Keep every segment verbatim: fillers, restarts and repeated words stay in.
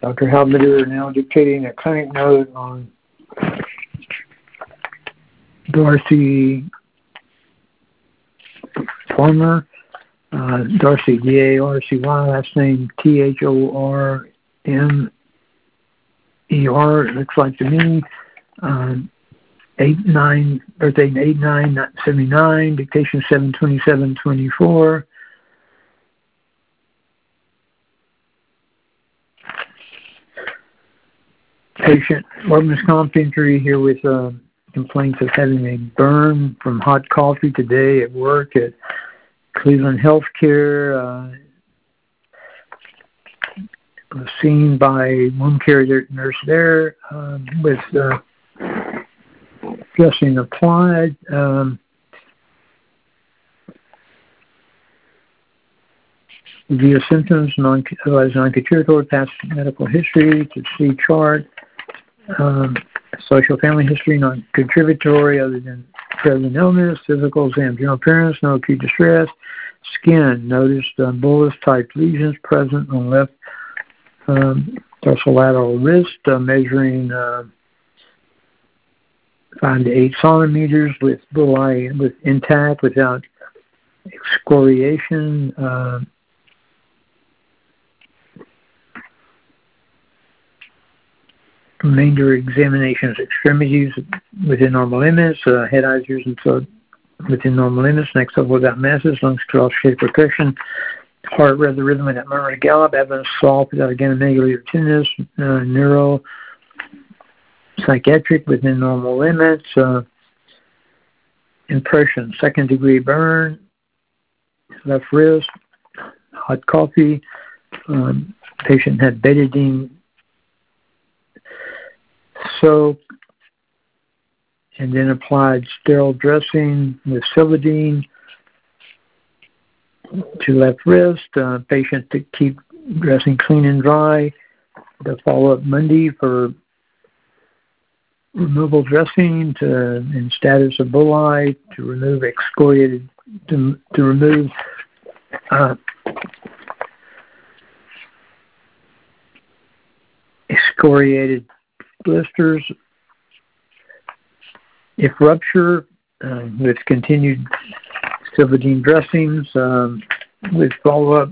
Doctor Halbeder now dictating a clinic note on Darcy Farmer. Uh, Darcy, D A R C Y, last name T H O R M E R, it looks like to me. Uh, eight nine, birthday eight nine seventy-nine, dictation seven twenty-seven twenty-four. Patient, workman's comp injury here with uh, complaints of having a burn from hot coffee today at work at Cleveland Healthcare. Uh, was seen by wound care nurse there uh, with uh, dressing applied. Um, review symptoms, non, otherwise non-contributory, past medical history, to see chart. Um, social family history, non-contributory other than present illness. Physical exam, general appearance, no acute distress. Skin, noticed uh, bullous-type lesions present on left um, dorsolateral wrist, uh, measuring uh, five to eight centimeters with bullae with intact, without excoriation. Uh, remainder examinations, extremities within normal limits, uh, head, eyes, ears, and throat within normal limits. Next up, without masses, lungs, cross-shaped percussion, heart, rather rhythm without murmur, gallop, evidence, salt without academically or tinnitus, uh, neuro, psychiatric within normal limits, uh, impression, second degree burn, left wrist, hot coffee, um, patient had betadine soap, and then applied sterile dressing with Silvadene to left wrist. Uh, patient to keep dressing clean and dry. To follow up Monday for removal dressing to in status of bullae, to remove excoriated, to, to remove uh, excoriated blisters. If rupture, uh, with continued Silvadene dressings, um, with follow-up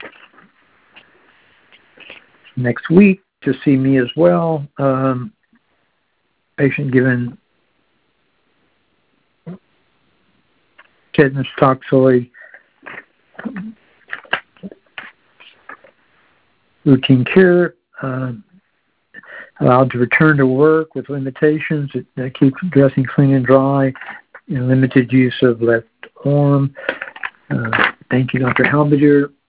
next week to see me as well. Um, patient given tetanus toxoid routine care. Uh, allowed to return to work with limitations that keep dressing clean and dry, and limited use of left arm. Uh, thank you, Doctor Halbeder.